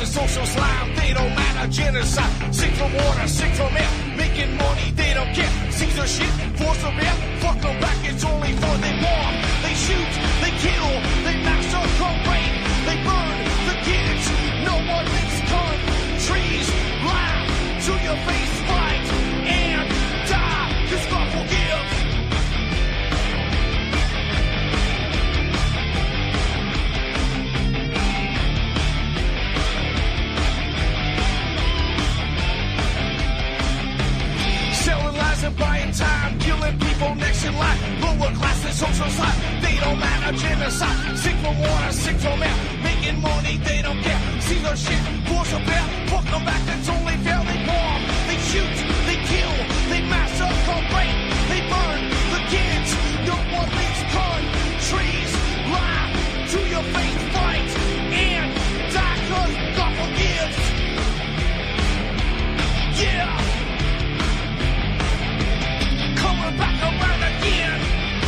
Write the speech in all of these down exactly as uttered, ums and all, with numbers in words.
social slime, they don't matter, genocide. Sick from water, sick from air, making money, they don't care. Caesar shit, force of air, fuck them back, it's only for they bomb. They shoot, they kill, they massacre, rape, they burn the kids. No one makes countries laugh to your face, fight and die, cause God forgives. Selling lies and buying time, killing people next in line. Lower class and social side, they don't matter, genocide. Sick from water, sick from air, making money, they don't care. See their shit, force a bear, fuck them back, that's only fair. They bomb, they shoot, they kill, they massacre, rape, they burn the kids. No one leaves countries lie to your face, fight and die, cause God forgives. Yeah. Coming back around again.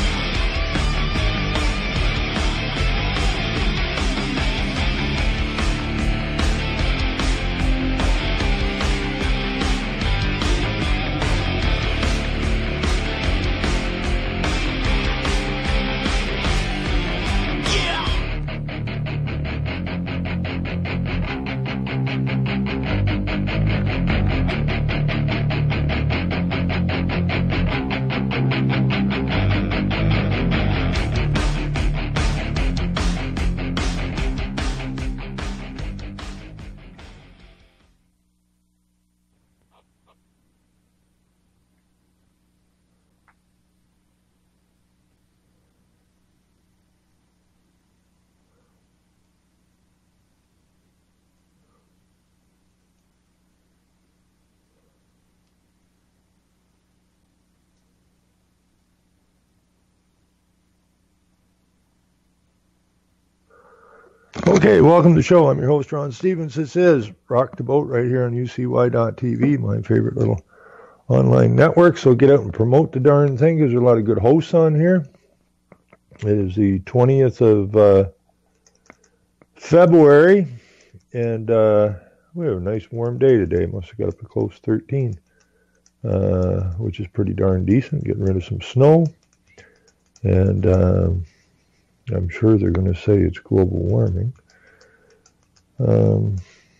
Okay, welcome to the show. I'm your host, Ron Stevens. This is Rock the Boat right here on U C Y dot T V, my favorite little online network. So get out and promote the darn thing because there's a lot of good hosts on here. It is the twentieth of uh, February, and uh, we have a nice warm day today. Must have got up to close thirteen, uh, which is pretty darn decent, getting rid of some snow. And uh, I'm sure they're going to say it's global warming. Um,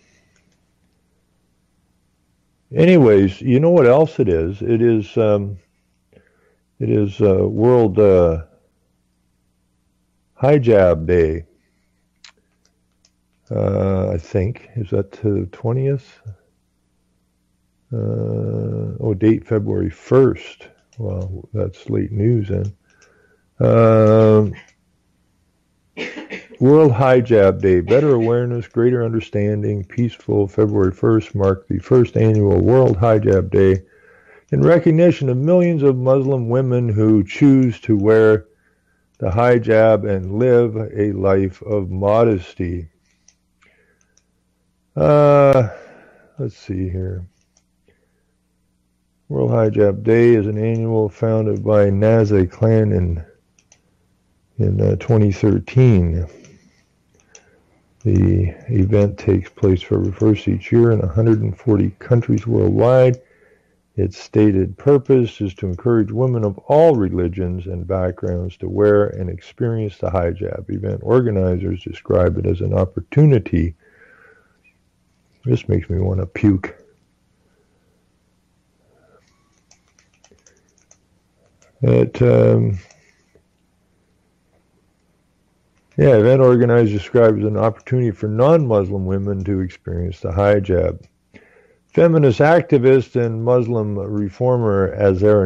anyways, you know what else it is? It is um, it is uh, World uh, Hijab Day. Uh, I think is that the twentieth? Uh, oh, date February first. Well, that's late news then. Um, World Hijab Day, better awareness, greater understanding, peaceful. February first marked the first annual World Hijab Day in recognition of millions of Muslim women who choose to wear the hijab and live a life of modesty. Uh, let's see here. World Hijab Day is an annual founded by Naza Clan in in uh, twenty thirteen. The event takes place February first each year in one hundred forty countries worldwide. Its stated purpose is to encourage women of all religions and backgrounds to wear and experience the hijab. Event organizers describe it as an opportunity. This makes me want to puke. It, um, Yeah, event organizers describe it as an opportunity for non-Muslim women to experience the hijab. Feminist activist and Muslim reformer Azhar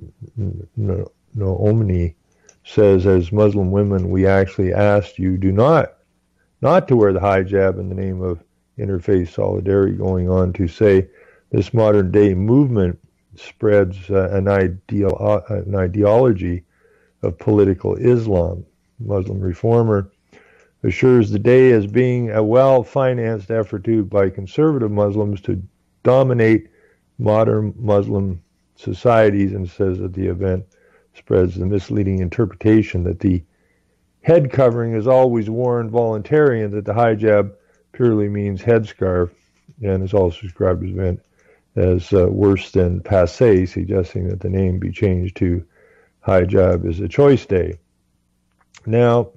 Noomani says, as Muslim women, we actually asked you do not, not to wear the hijab in the name of interfaith solidarity, going on to say this modern day movement spreads uh, an, ideal, uh, an ideology of political Islam. Muslim reformer assures the day as being a well-financed effort to by conservative Muslims to dominate modern Muslim societies, and says that the event spreads the misleading interpretation that the head covering is always worn voluntarily and that the hijab purely means headscarf, and is also described as meant as uh, worse than passé, suggesting that the name be changed to hijab is a choice day. Now,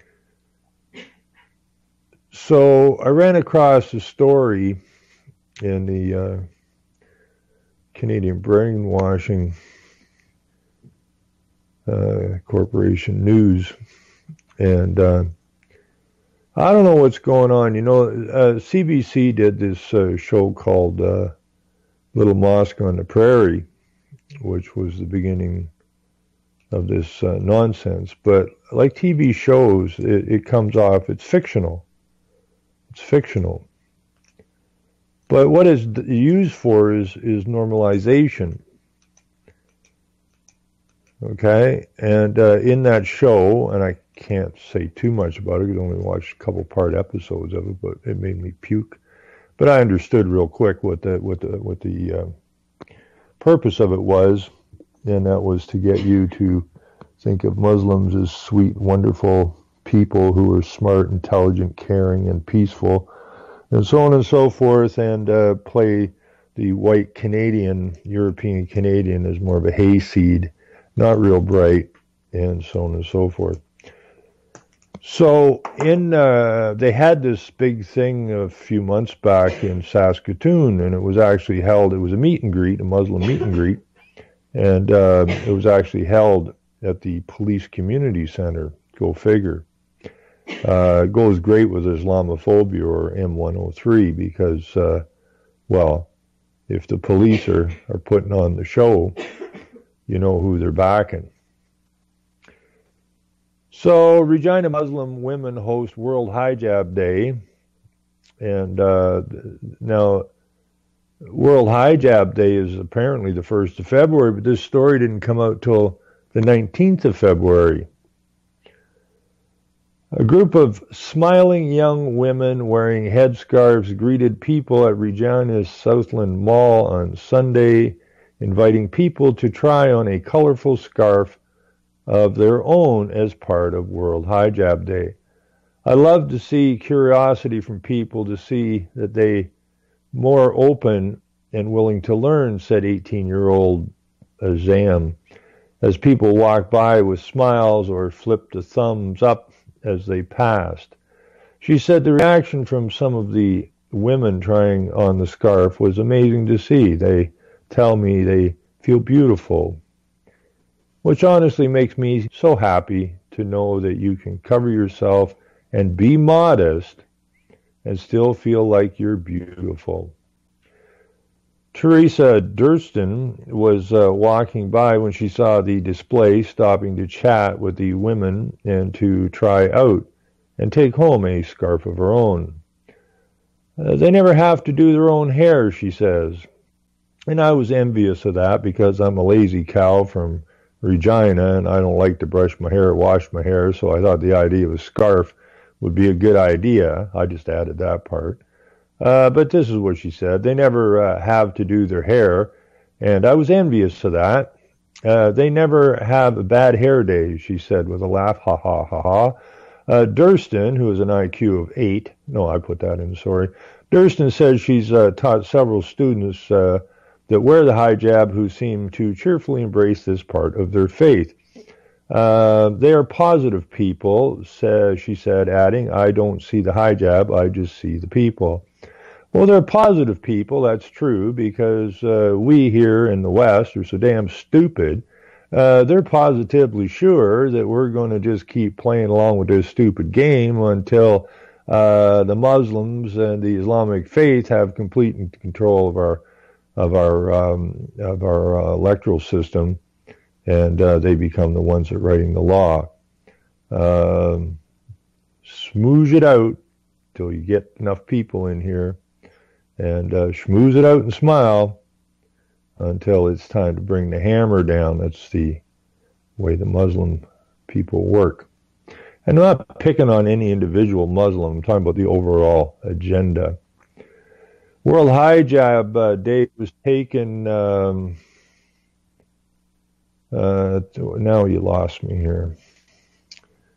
so I ran across a story in the uh, Canadian Brainwashing uh, Corporation News, and uh, I don't know what's going on. You know, uh, C B C did this uh, show called uh, Little Mosque on the Prairie, which was the beginning of this uh, nonsense. But like T V shows, it, it comes off, it's fictional. It's fictional. But what it's used for is, is normalization. Okay? And uh, in that show, and I can't say too much about it, because I only watched a couple part episodes of it, but it made me puke. But I understood real quick what the, what the, what the uh, purpose of it was, and that was to get you to think of Muslims as sweet, wonderful people who are smart, intelligent, caring, and peaceful, and so on and so forth, and uh, play the white Canadian, European Canadian as more of a hayseed, not real bright, and so on and so forth. So in uh, they had this big thing a few months back in Saskatoon, and it was actually held, it was a meet and greet, a Muslim meet and greet, and uh, it was actually held at the Police Community Center. Go figure. Uh, it goes great with Islamophobia or M one oh three because, uh, well, if the police are, are putting on the show, you know who they're backing. So, Regina Muslim women host World Hijab Day. And uh, now, World Hijab Day is apparently the first of February, but this story didn't come out till the nineteenth of February. A group of smiling young women wearing headscarves greeted people at Regina's Southland Mall on Sunday, inviting people to try on a colorful scarf of their own as part of World Hijab Day. I love to see curiosity from people, to see that they more open and willing to learn, said eighteen-year-old Azam, as people walked by with smiles or flipped a thumbs up as they passed. She said the reaction from some of the women trying on the scarf was amazing to see. They tell me they feel beautiful, which honestly makes me so happy to know that you can cover yourself and be modest and still feel like you're beautiful. Teresa Durston was uh, walking by when she saw the display, stopping to chat with the women and to try out and take home a scarf of her own. Uh, they never have to do their own hair, she says. And I was envious of that because I'm a lazy cow from Regina and I don't like to brush my hair or wash my hair, so I thought the idea of a scarf would be a good idea. I just added that part. Uh, but this is what she said. They never uh, have to do their hair, and I was envious of that. Uh, they never have a bad hair day, she said with a laugh. Ha, ha, ha, ha. Uh, Durston, who has an I Q of eight, no, I put that in, sorry. Durston says she's uh, taught several students uh, that wear the hijab who seem to cheerfully embrace this part of their faith. Uh, they are positive people, says, she said, adding, I don't see the hijab, I just see the people. Well, they're positive people, that's true, because uh, we here in the West are so damn stupid. Uh, they're positively sure that we're going to just keep playing along with this stupid game until uh, the Muslims and the Islamic faith have complete control of our of our um, of our uh, electoral system, and uh, they become the ones that are writing the law. Um, smooze it out till you get enough people in here. And uh, schmooze it out and smile until it's time to bring the hammer down. That's the way the Muslim people work. And I'm not picking on any individual Muslim. I'm talking about the overall agenda. World Hijab uh, Day was taken... Um, uh, now you lost me here.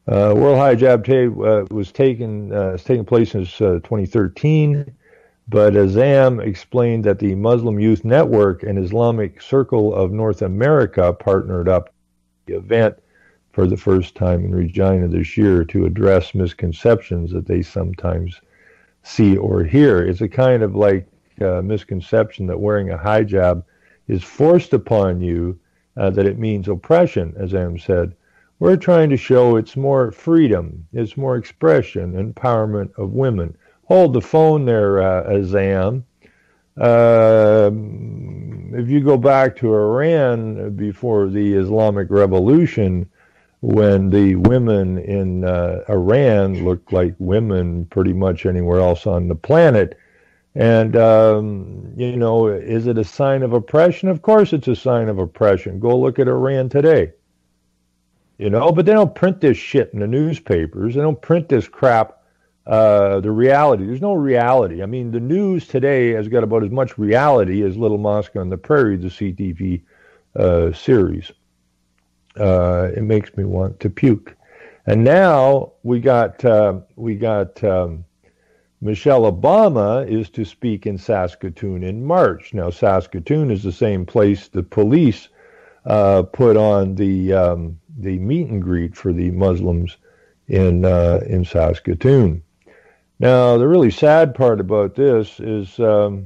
Uh, World Hijab Day uh, was taken uh, was taking place since uh, twenty thirteen, but Azam explained that the Muslim Youth Network and Islamic Circle of North America partnered up the event for the first time in Regina this year to address misconceptions that they sometimes see or hear. It's a kind of like uh, misconception that wearing a hijab is forced upon you, uh, that it means oppression, as Am said. We're trying to show it's more freedom, it's more expression, empowerment of women. Hold the phone there, uh, Azam. Uh, if you go back to Iran before the Islamic Revolution, when the women in uh, Iran looked like women pretty much anywhere else on the planet. And, um, you know, is it a sign of oppression? Of course it's a sign of oppression. Go look at Iran today. You know, but they don't print this shit in the newspapers. They don't print this crap, uh, the reality. There's no reality. I mean, the news today has got about as much reality as Little Mosque on the Prairie, the C T V uh, series. Uh, it makes me want to puke. And now we got uh, we got um, Michelle Obama is to speak in Saskatoon in March. Now Saskatoon is the same place the police uh, put on the um, the meet and greet for the Muslims in uh, in Saskatoon. Now the really sad part about this is. Um,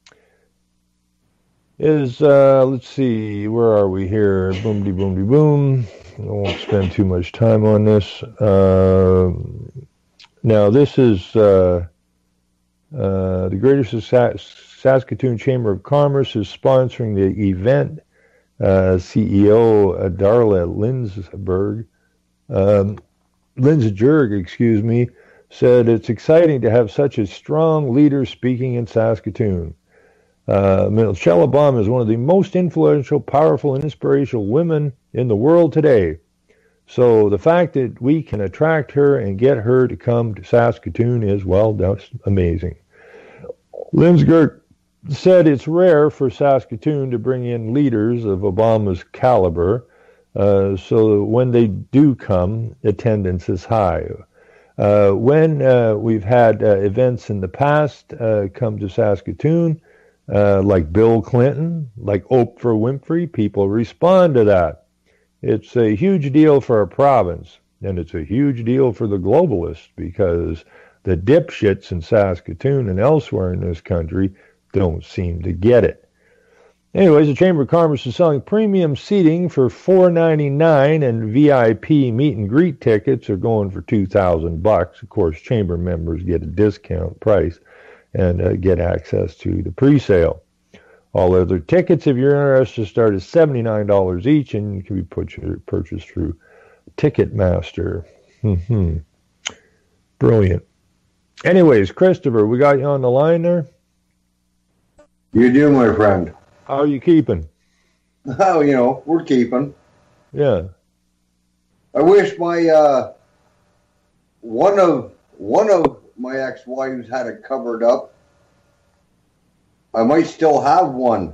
Is, uh, let's see, where are we here? Boom-de, boom-de, boom. I won't spend too much time on this. Uh, now, this is uh, uh, the Greater Sas- Saskatoon Chamber of Commerce is sponsoring the event. Uh, C E O uh, Darla Lindsberg, um, Lindsberg, excuse me, said it's exciting to have such a strong leader speaking in Saskatoon. Uh, Michelle Obama is one of the most influential, powerful, and inspirational women in the world today. So the fact that we can attract her and get her to come to Saskatoon is, well, that's amazing. Lindsberg said it's rare for Saskatoon to bring in leaders of Obama's caliber, uh, so when they do come, attendance is high. Uh, when uh, we've had uh, events in the past uh, come to Saskatoon, Uh, like Bill Clinton, like Oprah Winfrey, people respond to that. It's a huge deal for a province, and it's a huge deal for the globalists, because the dipshits in Saskatoon and elsewhere in this country don't seem to get it. Anyways, the Chamber of Commerce is selling premium seating for four ninety-nine, and V I P meet and greet tickets are going for two thousand bucks. Of course, Chamber members get a discount price and uh, get access to the pre-sale. All other tickets, if you're interested, start at seventy-nine dollars each and can be put, purchased through Ticketmaster. Mm-hmm. Brilliant. Anyways, Christopher, we got you on the line there? You do, my friend. How are you keeping? Oh, you know, we're keeping. Yeah. I wish my, uh, one of, one of, my ex-wives had it covered up. I might still have one.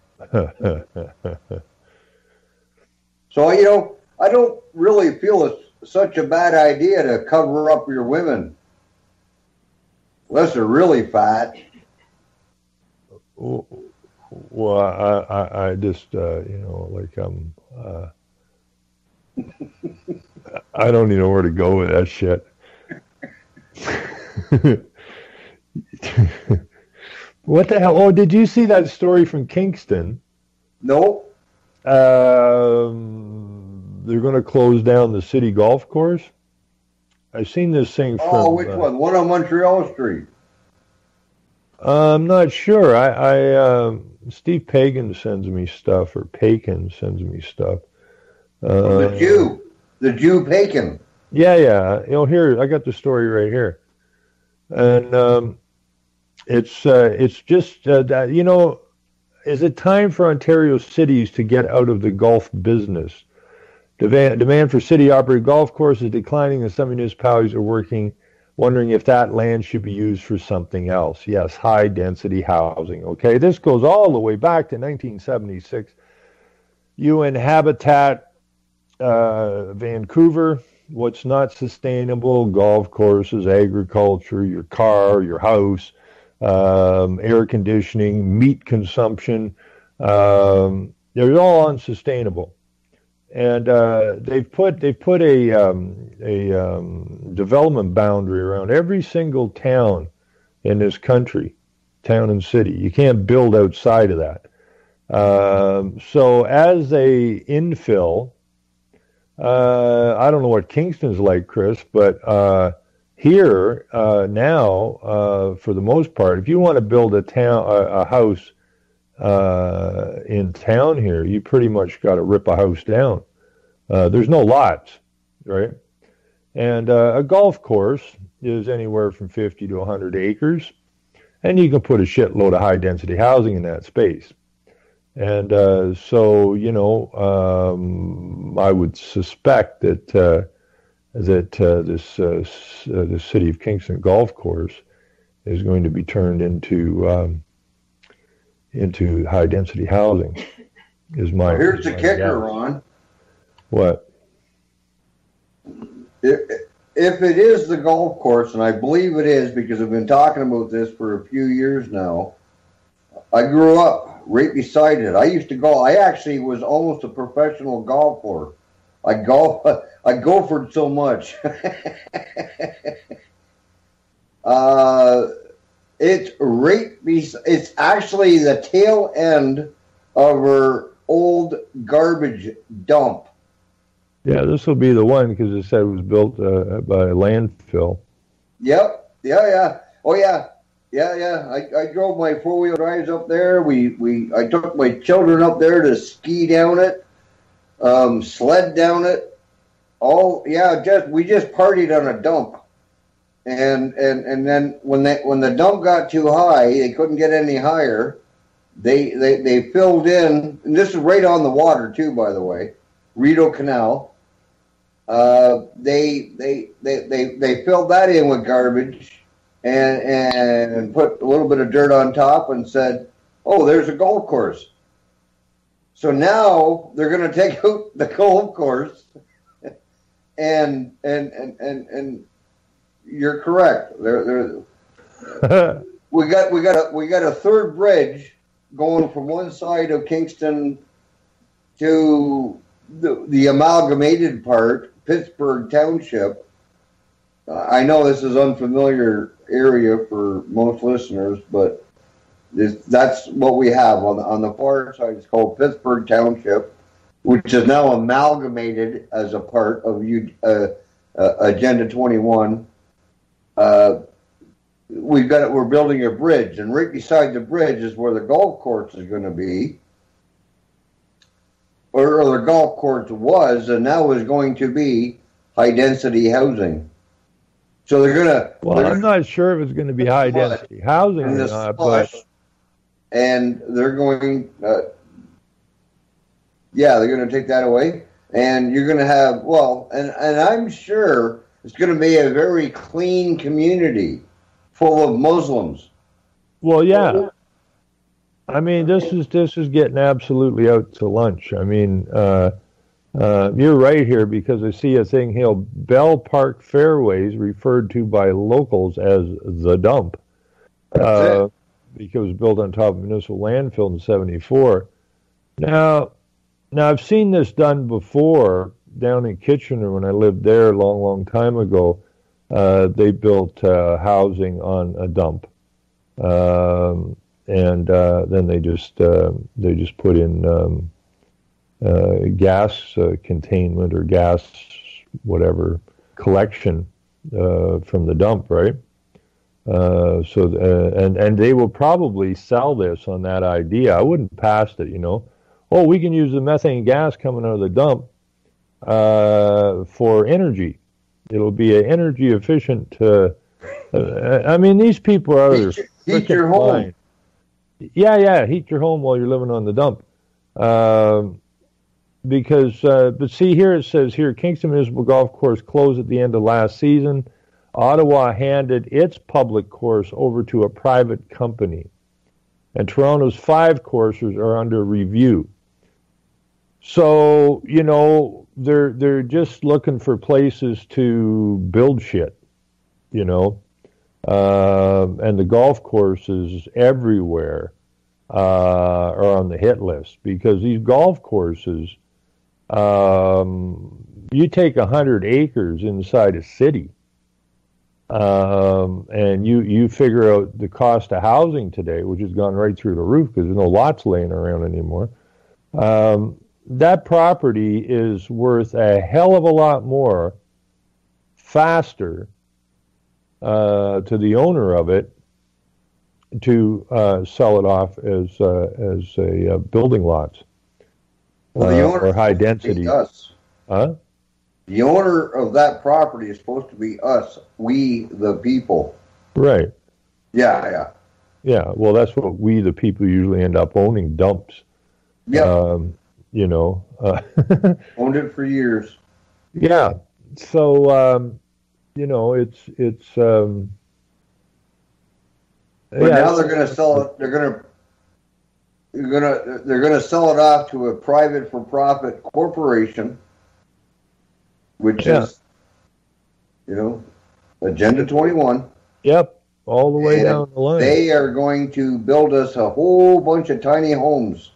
So, you know, I don't really feel it's such a bad idea to cover up your women. Unless they're really fat. Well, I, I, I just, uh, you know, like, um, uh, I don't even know where to go with that shit. What the hell? Oh, did you see that story from Kingston? No. Um, they're going to close down the city golf course. I've seen this thing from... Oh, which uh, one? One on Montreal Street. I'm not sure. I, I uh, Steve Pagan sends me stuff, or Pagan sends me stuff. Uh, oh, the Jew. The Jew Pagan. Yeah, yeah. You know, here, I got the story right here. And um, it's uh, it's just, uh, that, you know, is it time for Ontario cities to get out of the golf business? Demand, demand for city-operated golf courses is declining, and some municipalities are working, wondering if that land should be used for something else. Yes, high-density housing. Okay, this goes all the way back to nineteen seventy-six. U N Habitat, uh, Vancouver, what's not sustainable, golf courses, agriculture, your car, your house, um, air conditioning, meat consumption, um, they're all unsustainable. And uh, they've put they've put a um, a um, development boundary around every single town in this country, town and city. You can't build outside of that. Um, so as a infill, uh, I don't know what Kingston's like, Chris, but uh, here uh, now, uh, for the most part, if you want to build a town a, a house uh, in town here, you pretty much got to rip a house down. Uh, there's no lots, right? And uh, a golf course is anywhere from fifty to one hundred acres, and you can put a shitload of high-density housing in that space. And uh, so, you know, um, I would suspect that uh, that uh, this uh, uh, the City of Kingston golf course is going to be turned into um, into high-density housing. Is my here's is the my kicker, guess. Ron. What? If, if it is the golf course, and I believe it is because I've been talking about this for a few years now. I grew up right beside it. I used to go. I actually was almost a professional golfer. I golf. I golfered so much. uh, it's right. Bes- it's actually the tail end of our old garbage dump. Yeah, this will be the one because it said it was built uh, by a landfill. Yep. Yeah. Yeah. Oh yeah. Yeah, yeah. I, I drove my four-wheel drives up there. We, we I took my children up there to ski down it, um, sled down it. All yeah, just we just partied on a dump. And and, and then when they when the dump got too high, they couldn't get any higher. They they, they filled in, and this is right on the water too, by the way, Rideau Canal. Uh, they, they they they they filled that in with garbage. And, and put a little bit of dirt on top and said, oh, there's a golf course. So now they're going to take out the golf course. And and and and, and you're correct. There there we got we got a we got a third bridge going from one side of Kingston to the, the amalgamated part, Pittsburgh Township. Uh, I know this is unfamiliar area for most listeners, but this, that's what we have on the on the far side. It's called Pittsburgh Township, which is now amalgamated as a part of uh, uh, Agenda twenty-one. Uh, we've got it. We're building a bridge, and right beside the bridge is where the golf course is going to be, or, or the golf course was, and now is going to be high density housing. So they're gonna. Well, they're I'm not sure if it's going to be high density housing or not, but and they're going. Uh, yeah, they're going to take that away, and you're going to have well, and and I'm sure it's going to be a very clean community, full of Muslims. Well, yeah. I mean, this is this is getting absolutely out to lunch. I mean. Uh, Uh, you're right here because I see a thing here, Bell Park Fairways, referred to by locals as the dump, uh, because it was built on top of a municipal landfill in seventy-four. Now, now I've seen this done before down in Kitchener when I lived there a long, long time ago. Uh, they built uh, housing on a dump, um, and uh, then they just uh, they just put in. Um, Uh, gas uh, containment or gas whatever collection uh, from the dump, right? Uh, so uh, and and they will probably sell this on that idea. I wouldn't pass it, you know. Oh, we can use the methane gas coming out of the dump uh, for energy. It'll be an energy efficient. Uh, uh, I mean, these people are heat, your, heat your home. Mind. Yeah, yeah, heat your home while you're living on the dump. Um, Because, uh, but see here it says here, Kingston Municipal Golf Course closed at the end of last season. Ottawa handed its public course over to a private company. And Toronto's five courses are under review. So, you know, they're they're just looking for places to build shit, you know. Uh, and the golf courses everywhere uh, are on the hit list because these golf courses, um, you take a hundred acres inside a city, um, and you you figure out the cost of housing today, which has gone right through the roof because there's no lots laying around anymore. Um, that property is worth a hell of a lot more faster uh, to the owner of it to uh, sell it off as uh, as a uh, building lots well, the uh, owner or high density. Us. Huh? The owner of that property is supposed to be us, we the people. Right. Yeah, yeah. Yeah. Well, that's what we the people usually end up owning, dumps. Yeah. Um, you know. Uh, Owned it for years. Yeah. So um, you know, it's it's. Um, But yeah, now they're going to sell it. They're going to. They're gonna they're gonna sell it off to a private for profit corporation, which Yeah. is, you know, Agenda twenty-one. Yep. All the way And down the line. They are going to build us a whole bunch of tiny homes.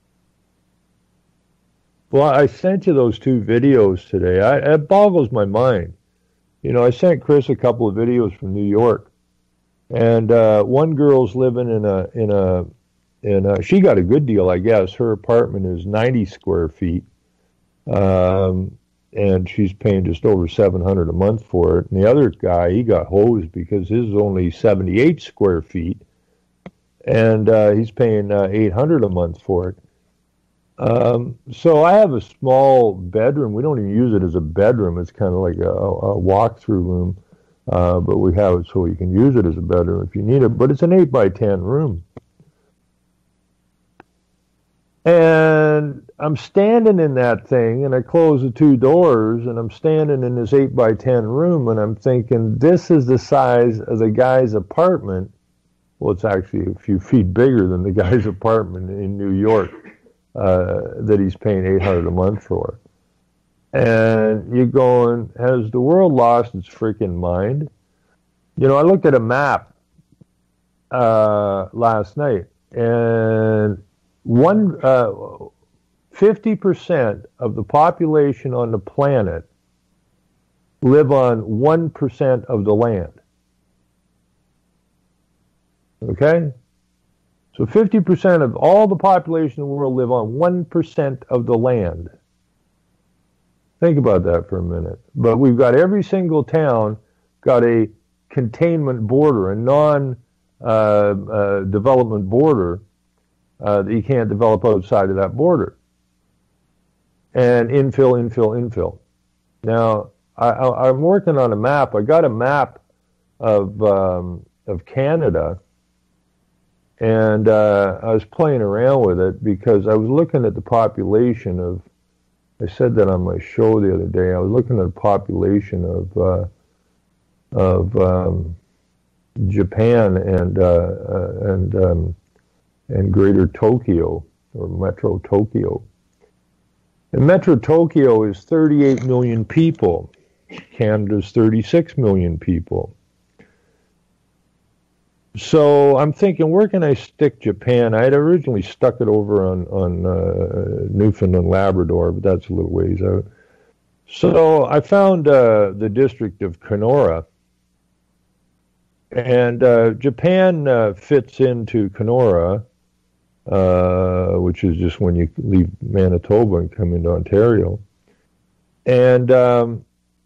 Well, I sent you those two videos today. I, it boggles my mind. You know, I sent Chris a couple of videos from New York, and uh, one girl's living in a in a in a, she got a good deal, I guess. Her apartment is ninety square feet, um, and she's paying just over seven hundred a month for it. And the other guy, he got hosed because his is only seventy-eight square feet, and uh, he's paying uh, eight hundred a month for it. Um, so I have a small bedroom. We don't even use it as a bedroom. It's kind of like a, a walk-through room, uh, but we have it so you can use it as a bedroom if you need it. But it's an eight by ten room. And I'm standing in that thing, and I close the two doors, and I'm standing in this eight by ten room, and I'm thinking, this is the size of the guy's apartment. Well, it's actually a few feet bigger than the guy's apartment in New York. Uh, that he's paying eight hundred a month for. And you're going, has the world lost its freaking mind? You know, I looked at a map uh, last night, and one uh, fifty percent of the population on the planet live on one percent of the land. Okay? So fifty percent of all the population in the world live on one percent of the land. Think about that for a minute. But we've got every single town got a containment border, a non-development uh, uh, border uh, that you can't develop outside of that border. And infill, infill, infill. Now, I, I, I'm working on a map. I got a map of um, of Canada. And uh, I was playing around with it because I was looking at the population of, I said that on my show the other day, I was looking at the population of uh, of um, Japan and uh, uh, and um, and Greater Tokyo, or Metro Tokyo. And Metro Tokyo is thirty-eight million people. Canada's thirty-six million people. So I'm thinking, where can I stick Japan? I had originally stuck it over on, on uh, Newfoundland, Labrador, but that's a little ways out. So I found uh, the district of Kenora, and uh, Japan uh, fits into Kenora, uh, which is just when you leave Manitoba and come into Ontario. And um,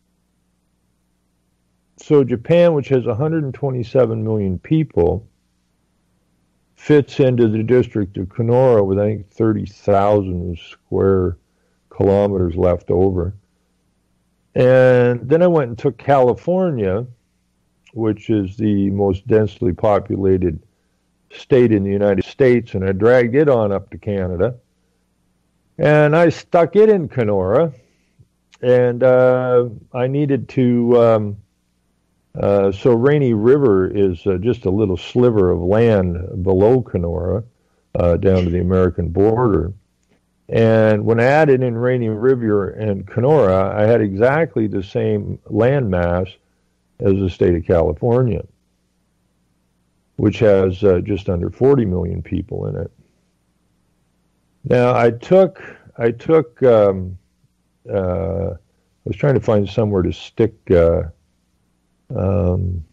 so Japan, which has one hundred twenty-seven million people, fits into the district of Kenora with, I think, thirty thousand square kilometers left over. And then I went and took California, which is the most densely populated state in the United States, and I dragged it on up to Canada. And I stuck it in Kenora, and uh, I needed to... Um, Uh, so Rainy River is uh, just a little sliver of land below Kenora, uh, down to the American border. And when I added in Rainy River and Kenora, I had exactly the same land mass as the state of California, which has uh, just under forty million people in it. Now, I took, I took, um, uh, I was trying to find somewhere to stick uh, um,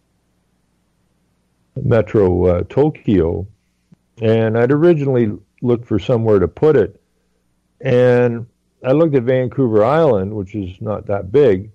Metro uh, Tokyo, and I'd originally looked for somewhere to put it, and I looked at Vancouver Island, which is not that big,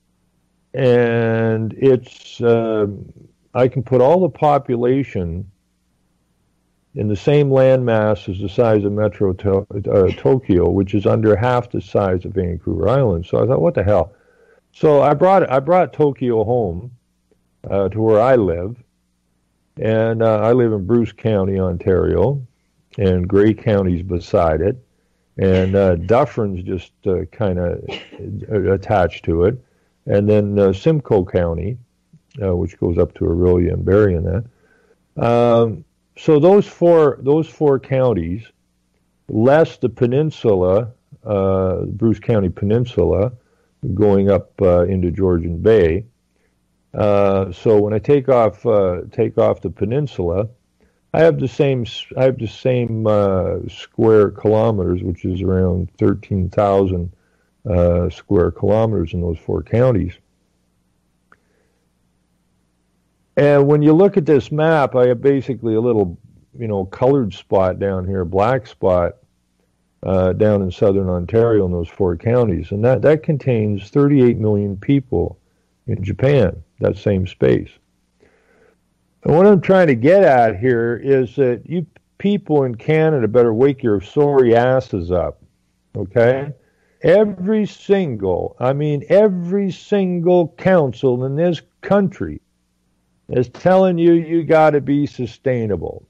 and it's, uh, I can put all the population in the same landmass as the size of Metro to, uh, Tokyo, which is under half the size of Vancouver Island. So I thought, what the hell? So I brought I brought Tokyo home uh, to where I live, and uh, I live in Bruce County, Ontario, and Grey County's beside it, and uh, Dufferin's just uh, kind of attached to it, and then uh, Simcoe County, uh, which goes up to Orillia and Barrie and that. Um, So those four those four counties, less the peninsula, uh, Bruce County Peninsula, going up uh, into Georgian Bay. Uh, so when I take off uh, take off the peninsula, I have the same I have the same uh, square kilometers, which is around thirteen thousand uh, square kilometers in those four counties. And when you look at this map, I have basically a little, you know, colored spot down here, black spot, uh, down in southern Ontario in those four counties. And that, that contains thirty-eight million people in Japan, that same space. And what I'm trying to get at here is that you people in Canada better wake your sorry asses up, okay? Every single, I mean, every single council in this country is telling you you got to be sustainable,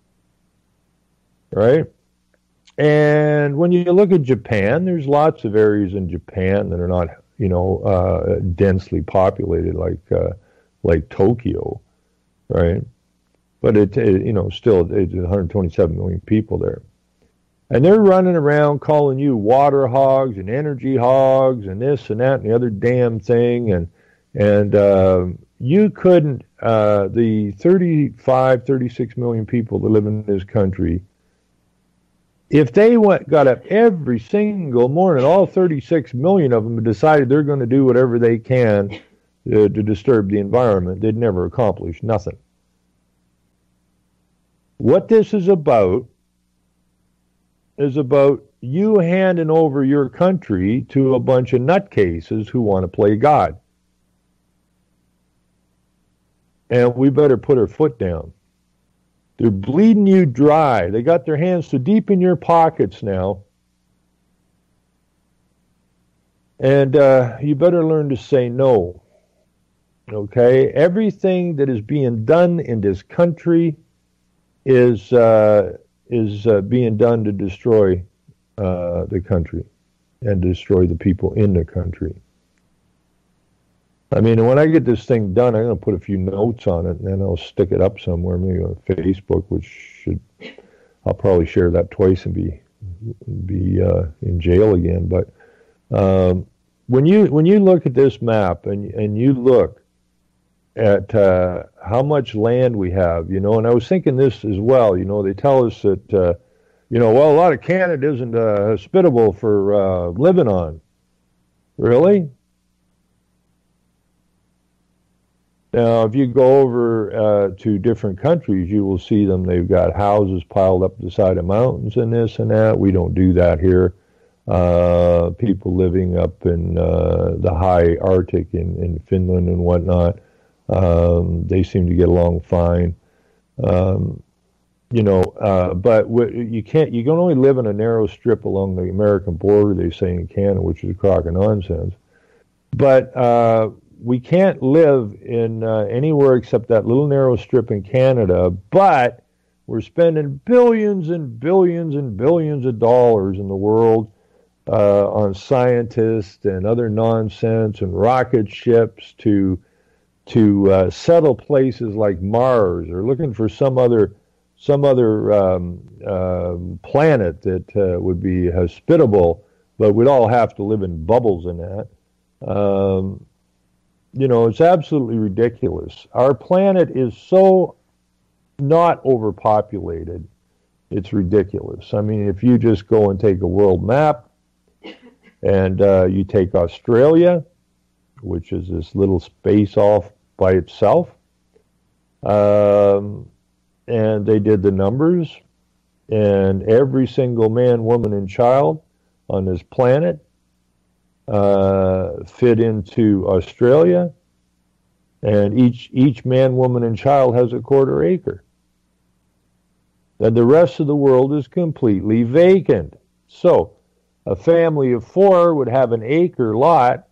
right? And when you look at Japan, there's lots of areas in Japan that are not, you know, uh, densely populated like uh, like Tokyo, right? But it, it you know, still it's one hundred twenty-seven million people there, and they're running around calling you water hogs and energy hogs and this and that and the other damn thing, and and uh, you couldn't. Uh, the thirty-five, thirty-six million people that live in this country, if they went, got up every single morning, all thirty-six million of them decided they're going to do whatever they can uh, to disturb the environment, they'd never accomplish nothing. What this is about is about you handing over your country to a bunch of nutcases who want to play God. And we better put our foot down. They're bleeding you dry. They got their hands so deep in your pockets now. And uh, you better learn to say no. Okay? Everything that is being done in this country is uh, is uh, being done to destroy uh, the country and destroy the people in the country. I mean, when I get this thing done, I'm going to put a few notes on it, and then I'll stick it up somewhere, maybe on Facebook, which should, I'll probably share that twice and be be uh, in jail again. But um, when you when you look at this map and and you look at uh, how much land we have, you know, and I was thinking this as well. You know, they tell us that uh, you know, well, a lot of Canada isn't uh, hospitable for uh, living on. Really? Now, if you go over uh, to different countries, you will see them. They've got houses piled up the side of mountains and this and that. We don't do that here. Uh, people living up in uh, the high Arctic in, in Finland and whatnot, um, they seem to get along fine. Um, you know, uh, but w- you can't. You can only live in a narrow strip along the American border, they say in Canada, which is a crock of nonsense. But uh, we can't live in uh, anywhere except that little narrow strip in Canada, but we're spending billions and billions and billions of dollars in the world uh, on scientists and other nonsense and rocket ships to to uh, settle places like Mars, or looking for some other some other um, uh, planet that uh, would be hospitable, but we'd all have to live in bubbles in that. Um, you know, it's absolutely ridiculous. Our planet is so not overpopulated. It's ridiculous. I mean, if you just go and take a world map and uh, you take Australia, which is this little space off by itself, um, and they did the numbers, and every single man, woman, and child on this planet uh, fit into Australia, and each each man, woman, and child has a quarter acre. And the rest of the world is completely vacant. So, a family of four would have an acre lot,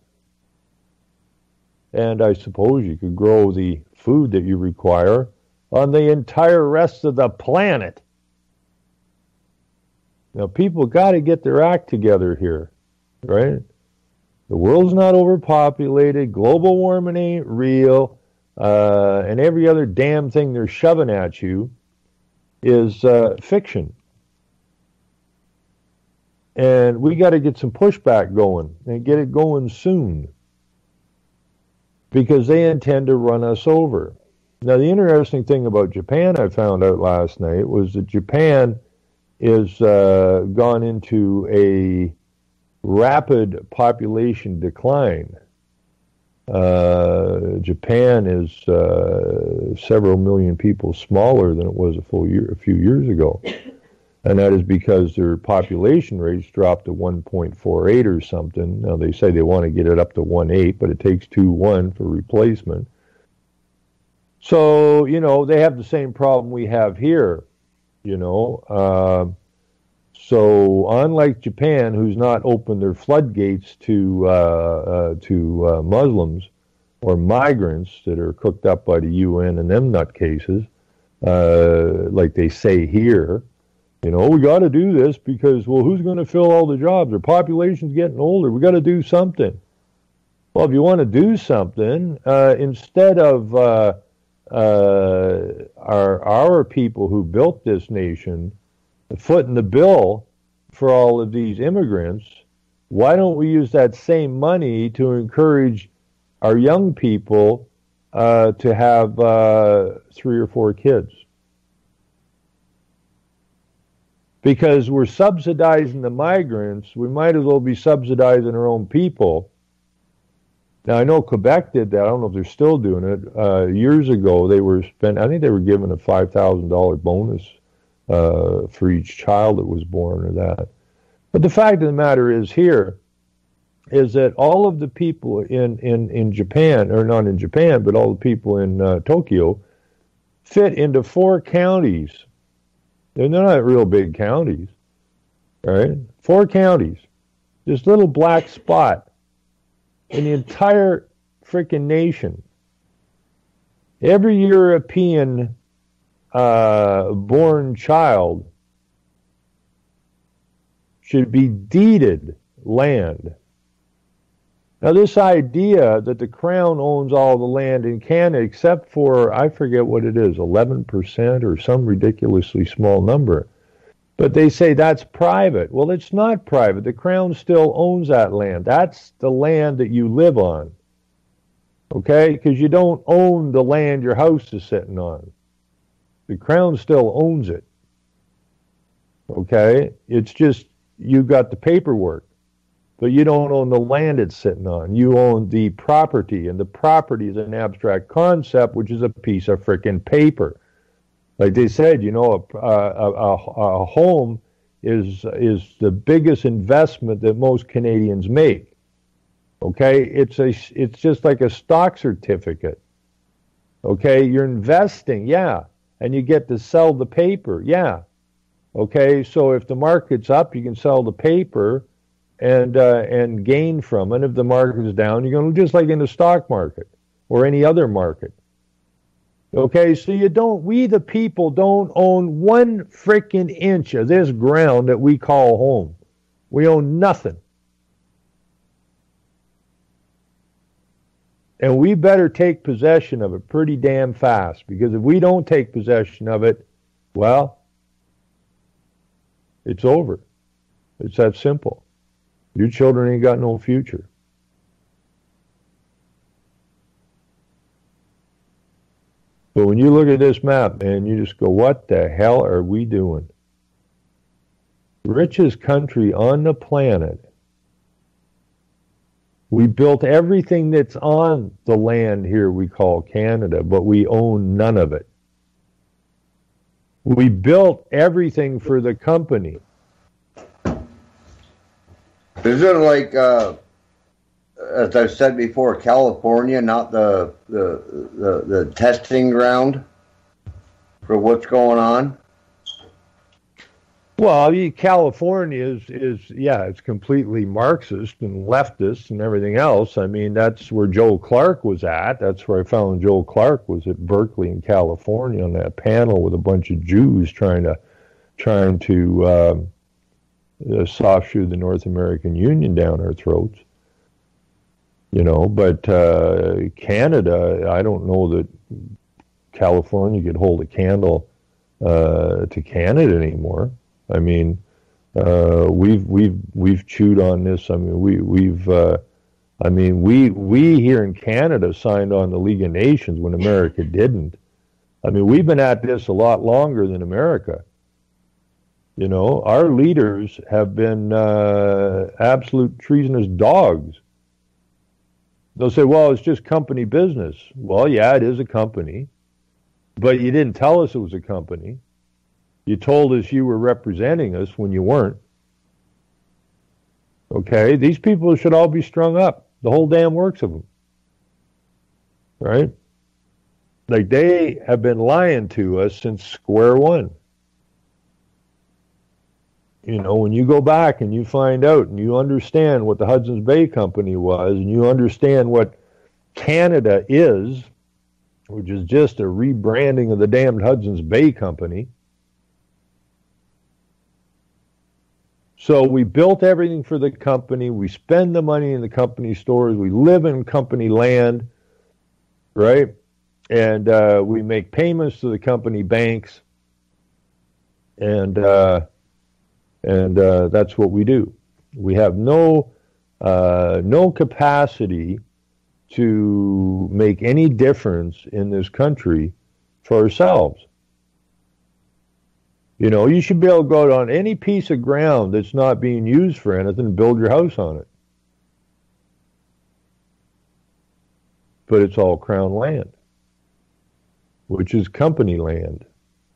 and I suppose you could grow the food that you require on the entire rest of the planet. Now, people got to get their act together here, right? The world's not overpopulated, global warming ain't real, uh, and every other damn thing they're shoving at you is uh, fiction. And we got to get some pushback going, and get it going soon, because they intend to run us over. Now, the interesting thing about Japan I found out last night was that Japan is uh, gone into a rapid population decline. Uh, Japan is uh, several million people smaller than it was a full year, a few years ago. And that is because their population rates dropped to one point four eight or something. Now, they say they want to get it up to one point eight, but it takes two point one for replacement. So, you know, they have the same problem we have here, you know. Uh, so, unlike Japan, who's not opened their floodgates to, uh, uh, to uh, Muslims or migrants that are cooked up by the U N and them nutcases, uh, like they say here, you know, we got to do this because, well, who's going to fill all the jobs? Our population's getting older. We got to do something. Well, if you want to do something, uh, instead of uh, uh, our our people who built this nation footing the bill for all of these immigrants, why don't we use that same money to encourage our young people uh, to have uh, three or four kids? Because we're subsidizing the migrants, we might as well be subsidizing our own people. Now, I know Quebec did that. I don't know if they're still doing it. Uh, years ago, they were spent. I think they were given a five thousand dollars bonus uh, for each child that was born or that. But the fact of the matter is here is that all of the people in, in, in Japan, or not in Japan, but all the people in uh, Tokyo fit into four counties. They're not real big counties, right? Four counties. This little black spot in the entire freaking nation. Every European uh, born child should be deeded land. Now, this idea that the Crown owns all the land in Canada, except for, I forget what it is, eleven percent or some ridiculously small number. But they say that's private. Well, it's not private. The Crown still owns that land. That's the land that you live on. Okay? Because you don't own the land your house is sitting on. The Crown still owns it. Okay? It's just, you got the paperwork. But you don't own the land it's sitting on. You own the property, and the property is an abstract concept, which is a piece of frickin' paper. Like they said, you know, a, a, a, a home is is the biggest investment that most Canadians make. Okay, it's a it's just like a stock certificate. Okay, you're investing, yeah, and you get to sell the paper, yeah. Okay, so if the market's up, you can sell the paper and uh, and gain from it. If the market is down, you're going to just like in the stock market or any other market. Okay, so you don't, we the people don't own one freaking inch of this ground that we call home. We own nothing. And we better take possession of it pretty damn fast, because if we don't take possession of it, well, it's over. It's that simple. Your children ain't got no future. But when you look at this map, man, you just go, what the hell are we doing? Richest country on the planet. We built everything that's on the land here we call Canada, but we own none of it. We built everything for the company. Isn't it like, uh, as I've said before, California, not the, the the the testing ground for what's going on? Well, I mean, California is, is, yeah, it's completely Marxist and leftist and everything else. I mean, that's where Joe Clark was at. That's where I found Joe Clark was at Berkeley in California on that panel with a bunch of Jews trying to trying to um, uh, soft shoe the North American Union down our throats. You know, but uh, Canada, I don't know that California could hold a candle uh, to Canada anymore. I mean, uh, we've we've we've chewed on this. I mean, we we've. Uh, I mean, we we here in Canada signed on the League of Nations when America didn't. I mean, we've been at this a lot longer than America. You know, our leaders have been uh, absolute treasonous dogs. They'll say, well, it's just company business. Well, yeah, it is a company. But you didn't tell us it was a company. You told us you were representing us when you weren't. Okay? These people should all be strung up. The whole damn works of them. Right? Like, they have been lying to us since square one. You know, when you go back and you find out and you understand what the Hudson's Bay Company was and you understand what Canada is, which is just a rebranding of the damned Hudson's Bay Company. So we built everything for the company. We spend the money in the company stores. We live in company land, right? And uh, we make payments to the company banks. And... Uh, And uh, that's what we do. We have no uh, no capacity to make any difference in this country for ourselves. You know, you should be able to go out on any piece of ground that's not being used for anything and build your house on it. But it's all Crown land, which is company land.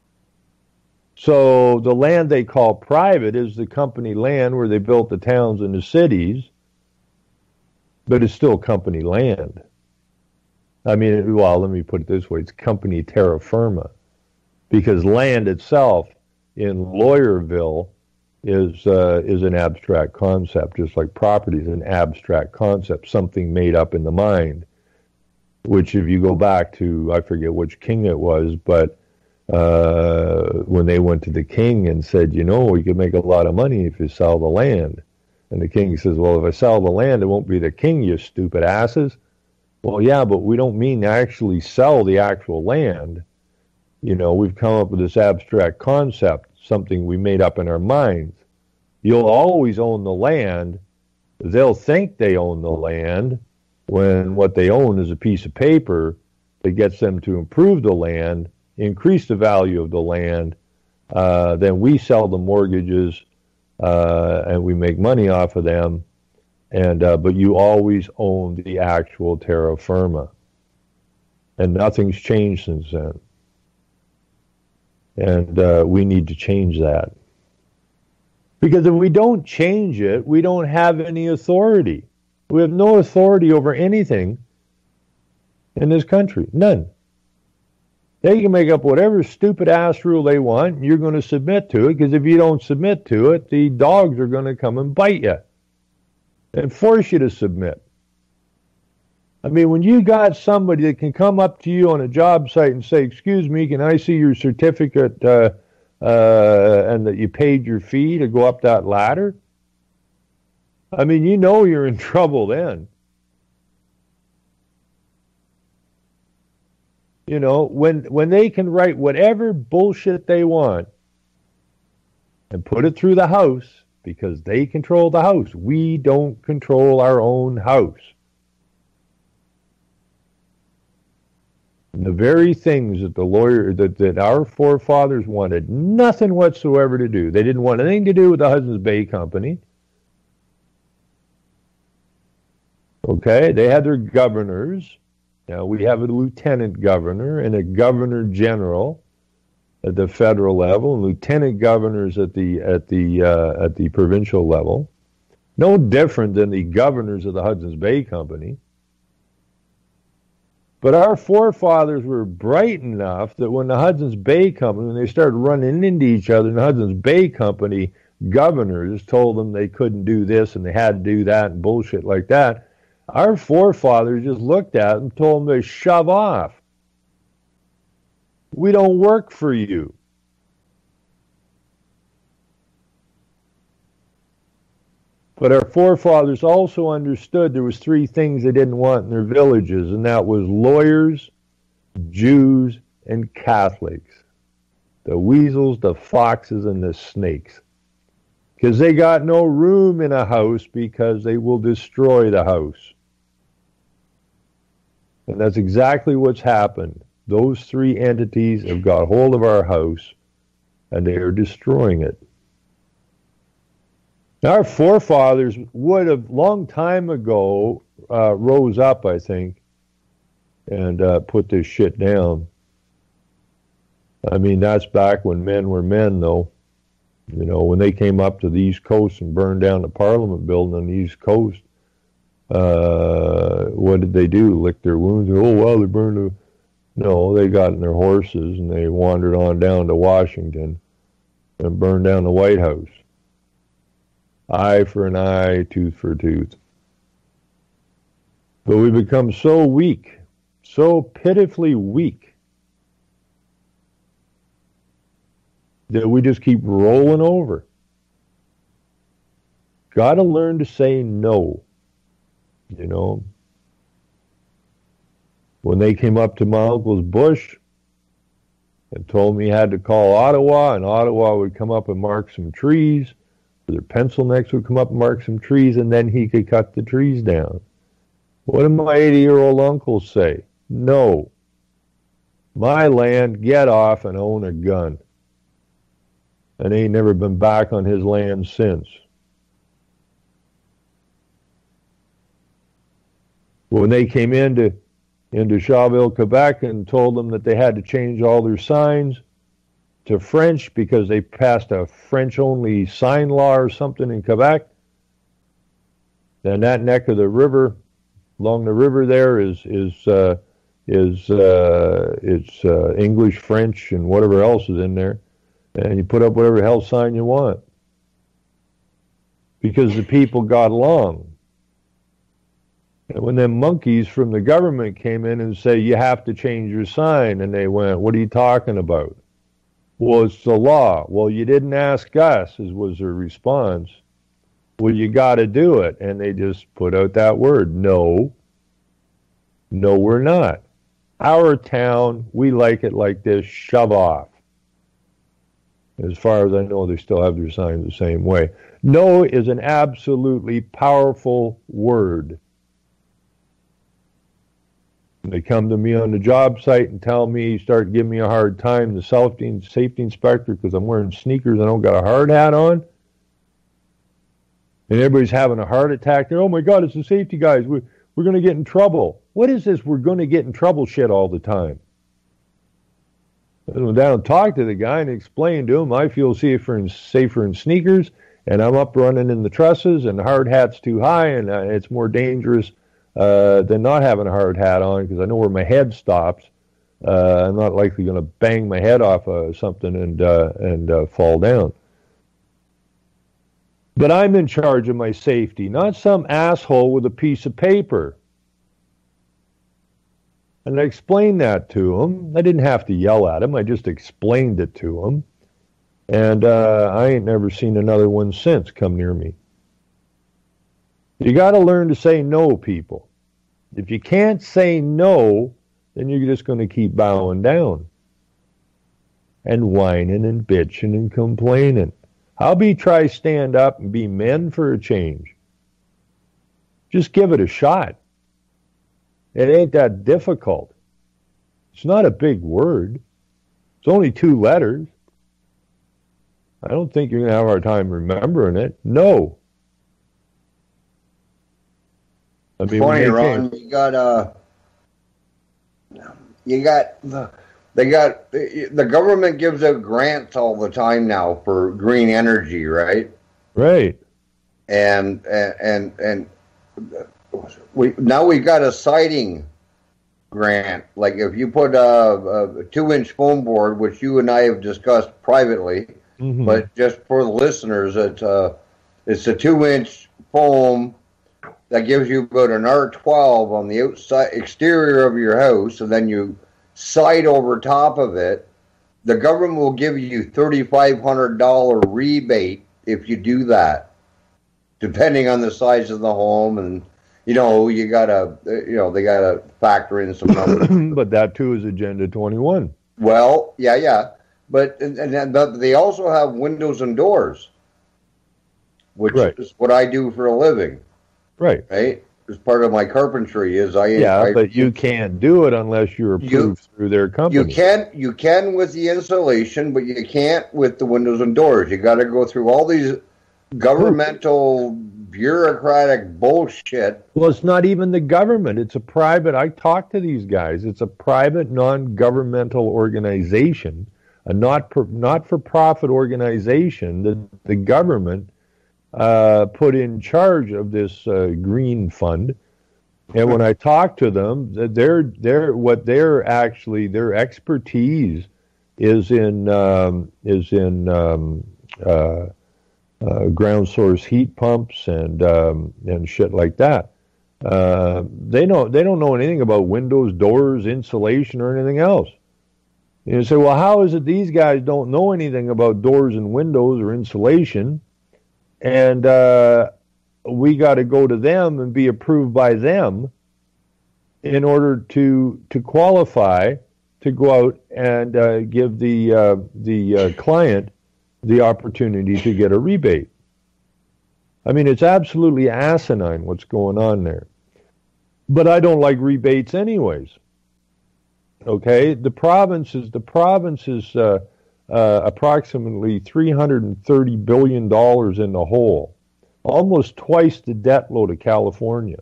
So the land they call private is the company land where they built the towns and the cities, but it's still company land. I mean, well, let me put it this way. It's company terra firma, because land itself in Lawyerville is uh, is an abstract concept, just like property is an abstract concept, something made up in the mind, which if you go back to, I forget which king it was, but Uh, when they went to the king and said, you know, we could make a lot of money if you sell the land. And the king says, well, if I sell the land, it won't be the king, you stupid asses. Well, yeah, but we don't mean to actually sell the actual land. You know, we've come up with this abstract concept, something we made up in our minds. You'll always own the land. They'll think they own the land when what they own is a piece of paper that gets them to improve the land, increase the value of the land, uh, then we sell the mortgages uh, and we make money off of them. And uh, but you always own the actual terra firma, and nothing's changed since then. And uh, we need to change that, because if we don't change it, we don't have any authority. We have no authority over anything in this country, none. They can make up whatever stupid ass rule they want, and you're going to submit to it, because if you don't submit to it, the dogs are going to come and bite you and force you to submit. I mean, when you got somebody that can come up to you on a job site and say, excuse me, can I see your certificate uh, uh, and that you paid your fee to go up that ladder? I mean, you know you're in trouble then. You know, when when they can write whatever bullshit they want and put it through the House because they control the House. We don't control our own House. And the very things that the lawyer, that, that our forefathers wanted nothing whatsoever to do. They didn't want anything to do with the Hudson's Bay Company. Okay, they had their governors. Now we have a lieutenant governor and a governor general at the federal level, and lieutenant governors at the at the uh, at the provincial level. No different than the governors of the Hudson's Bay Company. But our forefathers were bright enough that when the Hudson's Bay Company, when they started running into each other, and the Hudson's Bay Company governors told them they couldn't do this and they had to do that and bullshit like that, our forefathers just looked at them and told them to shove off. We don't work for you. But our forefathers also understood there was three things they didn't want in their villages, and that was lawyers, Jews, and Catholics. The weasels, the foxes, and the snakes. Because they got no room in a house because they will destroy the house. And that's exactly what's happened. Those three entities have got hold of our house, and they are destroying it. Our forefathers would have, long time ago, uh, rose up, I think, and uh, put this shit down. I mean, that's back when men were men, though. You know, when they came up to the East Coast and burned down the Parliament building on the East Coast, uh, what did they do? Lick their wounds? Oh, well, they burned the... No, they got in their horses and they wandered on down to Washington and burned down the White House. Eye for an eye, tooth for a tooth. But we become so weak, so pitifully weak, that we just keep rolling over. Got to learn to say no, you know. When they came up to my uncle's bush and told me he had to call Ottawa, and Ottawa would come up and mark some trees, their pencil necks would come up and mark some trees, and then he could cut the trees down. What did my eighty-year-old uncle say? No. My land, get off and own a gun. And he ain't never been back on his land since. When they came into, into Shawville, Quebec, and told them that they had to change all their signs to French because they passed a French-only sign law or something in Quebec, then that neck of the river, along the river there, is is uh, is uh, it's uh, English, French, and whatever else is in there, and you put up whatever hell sign you want because the people got along. And when them monkeys from the government came in and say you have to change your sign, and they went, "What are you talking about?" Well, it's the law. Well, you didn't ask us, as was their response. Well, you got to do it. And they just put out that word, no. No, we're not. Our town, we like it like this, shove off. As far as I know, they still have their signs the same way. No is an absolutely powerful word. They come to me on the job site and tell me, start giving me a hard time, the safety, safety inspector, because I'm wearing sneakers, I don't got a hard hat on. And everybody's having a heart attack. They're, oh my God, it's the safety guys. We're, we're going to get in trouble. What is this we're going to get in trouble shit all the time? I went down and talked to the guy and explained to him, I feel safer in, safer in sneakers, and I'm up running in the trusses, and the hard hat's too high, and uh, it's more dangerous Uh, than not having a hard hat on, because I know where my head stops. Uh, I'm not likely going to bang my head off uh, something and uh, and uh, fall down. But I'm in charge of my safety, not some asshole with a piece of paper. And I explained that to him. I didn't have to yell at him. I just explained it to him. And uh, I ain't never seen another one since come near me. You got to learn to say no, people. If you can't say no, then you're just going to keep bowing down and whining and bitching and complaining. How about you try stand up and be men for a change? Just give it a shot. It ain't that difficult. It's not a big word. It's only two letters. I don't think you're going to have a hard time remembering it. No. I mean, funny, Ron, you got uh, you got they got the government gives out grants all the time now for green energy, right? Right. And and and we now we got a siding grant. Like if you put a, a two-inch foam board, which you and I have discussed privately, mm-hmm. but just for the listeners, it's a it's a two-inch foam that gives you about an R twelve on the outside exterior of your house, and then you side over top of it. The government will give you thirty-five hundred dollars rebate if you do that, depending on the size of the home. And, you know, you gotta, you know, they gotta factor in some numbers. But that too is Agenda twenty-one. Well, yeah, yeah. But, and, and but they also have windows and doors, which right. is what I do for a living. Right. Right? As part of my carpentry is I... Yeah, I, but you can't do it unless you're approved you, through their company. You can, you can with the installation, but you can't with the windows and doors. You got to go through all these governmental, bureaucratic bullshit. Well, it's not even the government. It's a private... I talk to these guys. It's a private, non-governmental organization, a not not-for-profit organization that the government... Uh, put in charge of this uh, green fund, and when I talk to them, they're they're what they're actually their expertise is in um, is in um, uh, uh, ground source heat pumps and um, and shit like that. Uh, they don't they don't know anything about windows, doors, insulation, or anything else. You say, well, how is it these guys don't know anything about doors and windows or insulation? And uh, we got to go to them and be approved by them in order to to qualify to go out and uh, give the uh, the uh, client the opportunity to get a rebate. I mean, it's absolutely asinine what's going on there. But I don't like rebates anyways. Okay, the province is the province is. Uh, Uh, approximately three hundred thirty billion dollars in the hole, almost twice the debt load of California.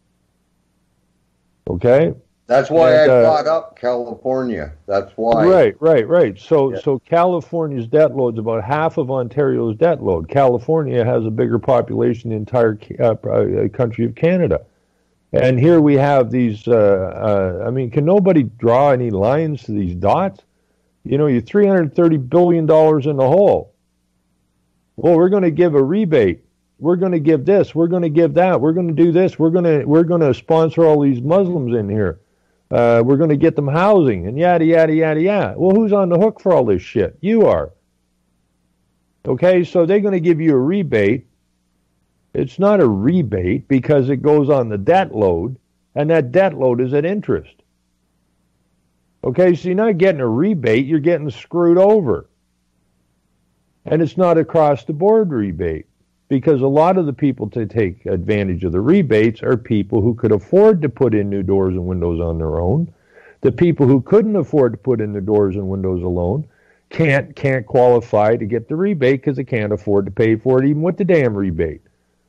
Okay? That's why and, I brought uh, up California. That's why. Right, right, right. So, yeah. so California's debt load is about half of Ontario's debt load. California has a bigger population than the entire uh, country of Canada. And here we have these, uh, uh, I mean, can nobody draw any lines to these dots? You know, you're three hundred thirty billion dollars in the hole. Well, we're going to give a rebate. We're going to give this. We're going to give that. We're going to do this. We're going to we're going to sponsor all these Muslims in here. Uh, we're going to get them housing and yada, yada, yada, yada. Well, who's on the hook for all this shit? You are. Okay, so they're going to give you a rebate. It's not a rebate because it goes on the debt load, and that debt load is at interest. Okay, so you're not getting a rebate, you're getting screwed over. And it's not across the board rebate, because a lot of the people to take advantage of the rebates are people who could afford to put in new doors and windows on their own. The people who couldn't afford to put in the doors and windows alone can't can't qualify to get the rebate because they can't afford to pay for it even with the damn rebate.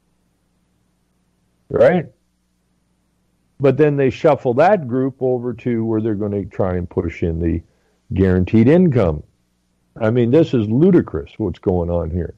Right? But then they shuffle that group over to where they're going to try and push in the guaranteed income. I mean, this is ludicrous what's going on here.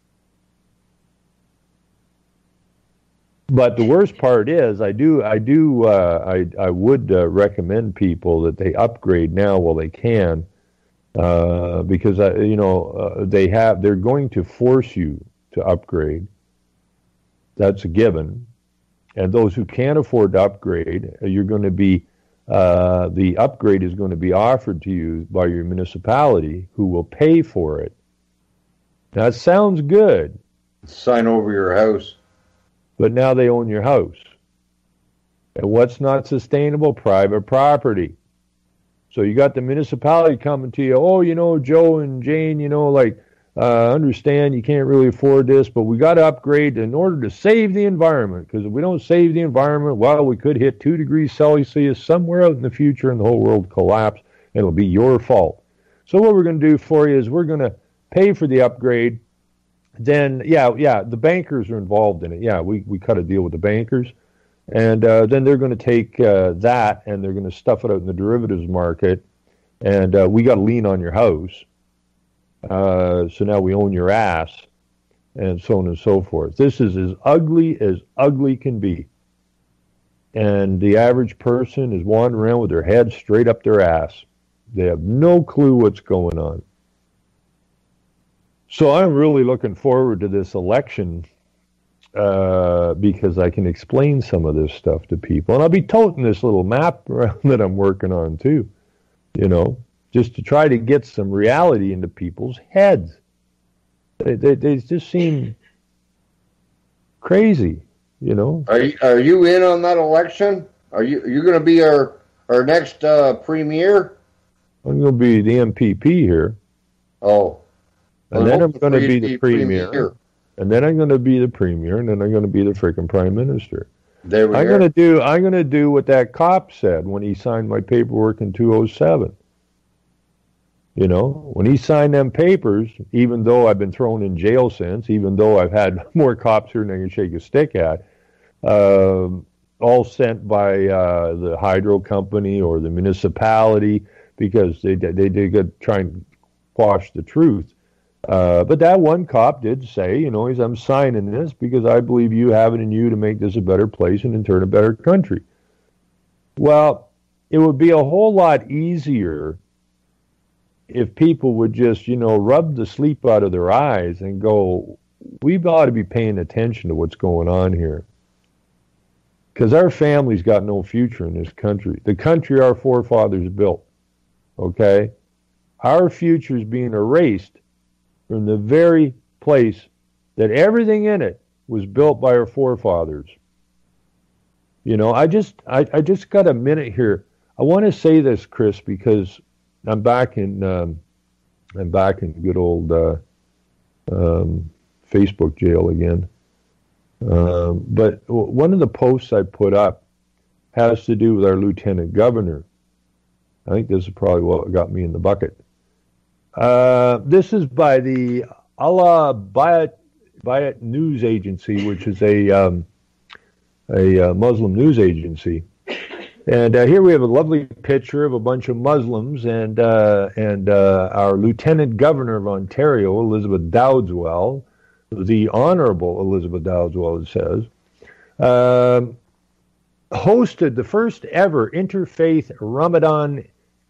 But the worst part is, I do, I do, uh, I, I would uh, recommend people that they upgrade now while they can, uh, because uh, you know uh, they have, they're going to force you to upgrade. That's a given. And those who can't afford to upgrade, you're going to be, uh, the upgrade is going to be offered to you by your municipality, who will pay for it. Now, it sounds good. Sign over your house. But now they own your house. And what's not sustainable? Private property. So you got the municipality coming to you, oh, you know, Joe and Jane, you know, like, uh, understand you can't really afford this, but we got to upgrade in order to save the environment. Because if we don't save the environment, well, we could hit two degrees Celsius somewhere out in the future and the whole world collapse. And it'll be your fault. So what we're going to do for you is we're going to pay for the upgrade. Then, yeah, yeah, the bankers are involved in it. Yeah, we, we cut a deal with the bankers. And uh, then they're going to take uh, that and they're going to stuff it out in the derivatives market. And uh, we got a lien on your house. Uh, so now we own your ass, and so on and so forth. This is as ugly as ugly can be. And the average person is wandering around with their head straight up their ass. They have no clue what's going on. So I'm really looking forward to this election uh, because I can explain some of this stuff to people. And I'll be toting this little map around that I'm working on too, you know. Just to try to get some reality into people's heads. They, they, they just seem crazy, you know. Are you, are you in on that election? Are you you going to be our our next uh, premier? I'm going to be the M P P here. Oh. And then I'm going to be the premier. premier. And then I'm going to be the premier, and then I'm going to be the freaking prime minister. There we I'm are. going to do I'm going to do what that cop said when he signed my paperwork in two oh seven. You know, when he signed them papers, even though I've been thrown in jail since, even though I've had more cops here than I can shake a stick at, uh, all sent by uh, the hydro company or the municipality because they they did try and quash the truth. Uh, but that one cop did say, you know, he's I'm signing this because I believe you have it in you to make this a better place and in turn a better country. Well, it would be a whole lot easier if people would just, you know, rub the sleep out of their eyes and go, we ought to be paying attention to what's going on here. Because our family's got no future in this country. The country our forefathers built, okay? Our future is being erased from the very place that everything in it was built by our forefathers. You know, I just, I, I just got a minute here. I want to say this, Chris, because I'm back in um, I'm back in good old uh, um, Facebook jail again. Um, but w- one of the posts I put up has to do with our lieutenant governor. I think this is probably what got me in the bucket. Uh, this is by the Allah Bayat, Bayat News Agency, which is a um, a uh, Muslim news agency. And uh, here we have a lovely picture of a bunch of Muslims and uh, and uh, our Lieutenant Governor of Ontario, Elizabeth Dowdeswell, the Honorable Elizabeth Dowdeswell, it says, uh, hosted the first ever interfaith Ramadan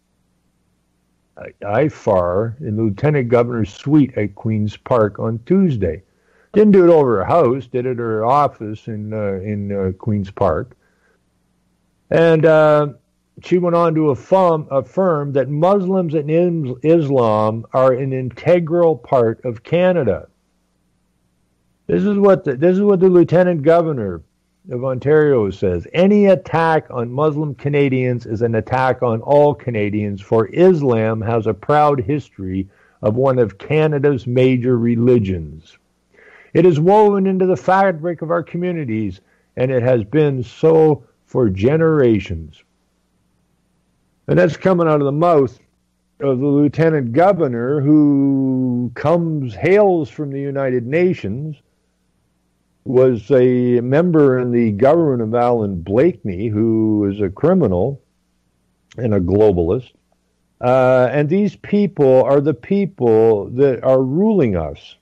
Iftar in the Lieutenant Governor's suite at Queen's Park on Tuesday. Didn't do it over her house, did it at her office in, uh, in uh, Queen's Park. And uh, she went on to affirm, affirm that Muslims and Islam are an integral part of Canada. This is what the, this is what the Lieutenant Governor of Ontario says. Any attack on Muslim Canadians is an attack on all Canadians, for Islam has a proud history of one of Canada's major religions. It is woven into the fabric of our communities, and it has been so for generations. And that's coming out of the mouth of the Lieutenant Governor, who comes, hails from the United Nations, was a member in the government of Alan Blakeney, who is a criminal and a globalist. Uh, and these people are the people that are ruling us.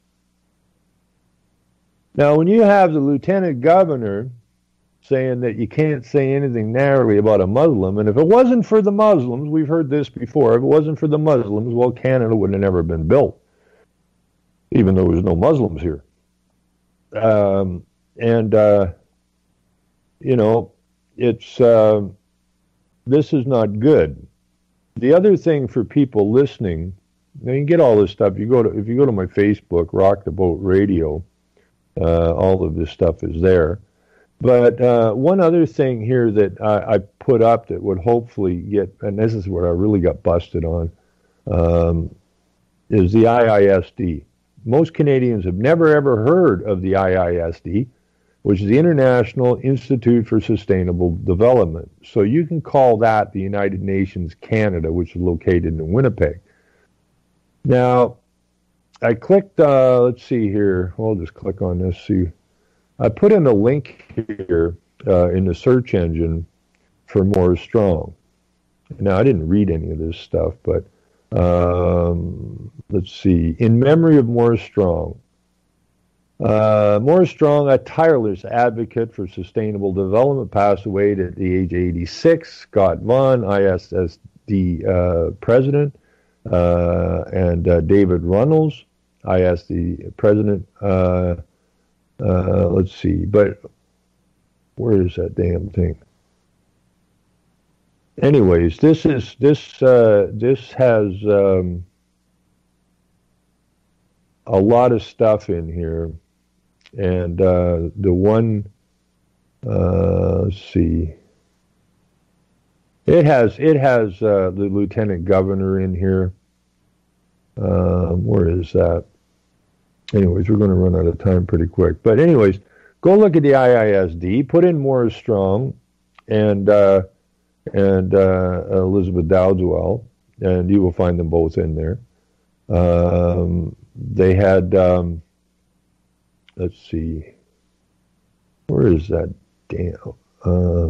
Now, when you have the Lieutenant Governor saying that you can't say anything narrowly about a Muslim, and if it wasn't for the Muslims, we've heard this before, if it wasn't for the Muslims, well, Canada would have never been built, even though there's no Muslims here. Um, and, uh, you know, it's, uh, this is not good. The other thing for people listening, now you can get all this stuff, you go to, if you go to my Facebook, Rock the Boat Radio, uh, all of this stuff is there. But uh, one other thing here that I, I put up that would hopefully get, and this is what I really got busted on, um, is the I I S D. Most Canadians have never ever heard of the I I S D, which is the International Institute for Sustainable Development. So you can call that the United Nations Canada, which is located in Winnipeg. Now, I clicked, uh, let's see here, I'll just click on this, see. I put in a link here uh, in the search engine for Morris Strong. Now, I didn't read any of this stuff, but um, let's see. In memory of Morris Strong. Uh, Morris Strong, a tireless advocate for sustainable development, passed away at the age of eighty-six. Scott Vaughan, I S S D uh, president, uh, and uh, David Runnels, I S S D president. Uh, uh, let's see, but where is that damn thing? Anyways, this is this uh, this has um, a lot of stuff in here. And uh, the one, uh, let's see, it has it has uh, the lieutenant governor in here. Um, where is that? Anyways, we're going to run out of time pretty quick. But anyways, go look at the I I S D. Put in Morris Strong and uh, and uh, Elizabeth Dowdeswell, and you will find them both in there. Um, they had. Um, Let's see. Where is that damn? Uh,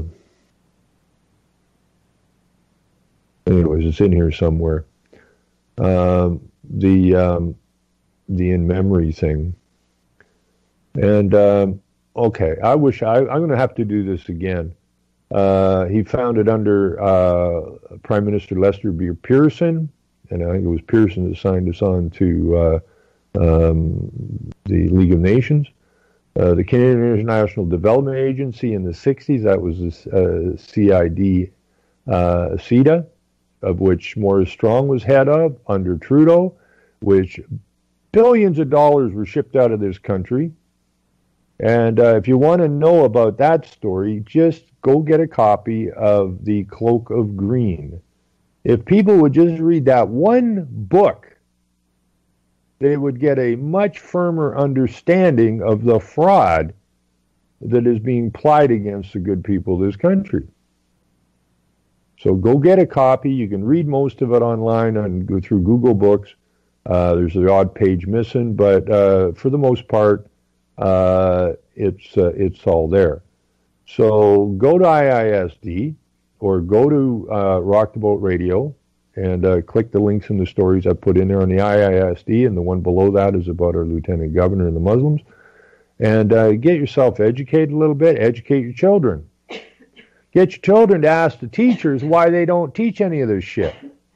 anyways, it's in here somewhere. Um, the um, the in memory thing. And um, okay, I wish I, I'm going to have to do this again. Uh, he found it under uh, Prime Minister Lester B. Pearson, and I think it was Pearson that signed us on to. Uh, Um, the League of Nations, uh, the Canadian International Development Agency in the sixties, that was the uh, C I D uh, C E D A, of which Morris Strong was head of under Trudeau, which billions of dollars were shipped out of this country. And uh, if you want to know about that story, just go get a copy of The Cloak of Green. If people would just read that one book, they would get a much firmer understanding of the fraud that is being plied against the good people of this country. So go get a copy. You can read most of it online and go through Google Books. Uh, there's the odd page missing, but uh, for the most part, uh, it's uh, it's all there. So go to I I S D or go to uh, Rock the Boat Radio. And uh, click the links in the stories I put in there on the I I S D, and the one below that is about our lieutenant governor and the Muslims. And uh, get yourself educated a little bit. Educate your children. Get your children to ask the teachers why they don't teach any of this shit.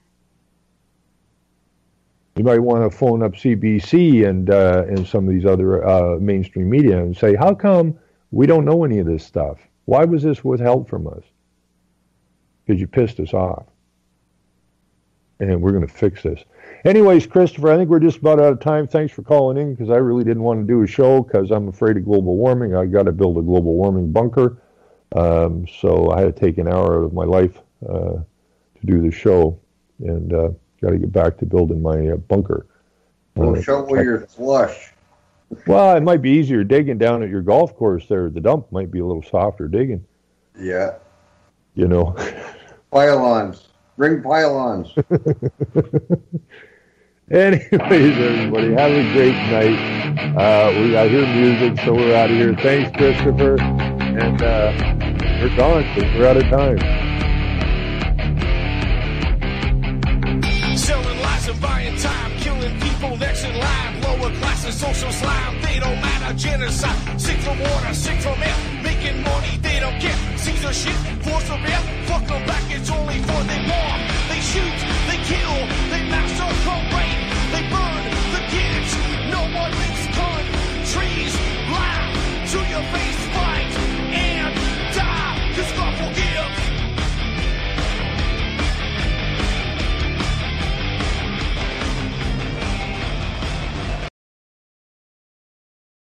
You might want to phone up C B C and uh, and some of these other uh, mainstream media and say, how come we don't know any of this stuff? Why was this withheld from us? Because you pissed us off. And we're going to fix this. Anyways, Christopher, I think we're just about out of time. Thanks for calling in, because I really didn't want to do a show because I'm afraid of global warming. I got to build a global warming bunker. Um, so I had to take an hour out of my life uh, to do the show, and uh, got to get back to building my uh, bunker. Well, uh, show where you're flush. Well, it might be easier digging down at your golf course there. The dump might be a little softer digging. Yeah. You know. Pylons. Bring pylons. Anyways, everybody, have a great night. Uh, we I hear music, so we're out of here. Thanks, Christopher. And uh, we're gone. We're out of time. Selling lies and buying time, killing people next in line. Lower classes, social slime, they don't matter. Genocide, sick from water, sick from air. Making money, they don't care. Caesar shit, force of air, fuck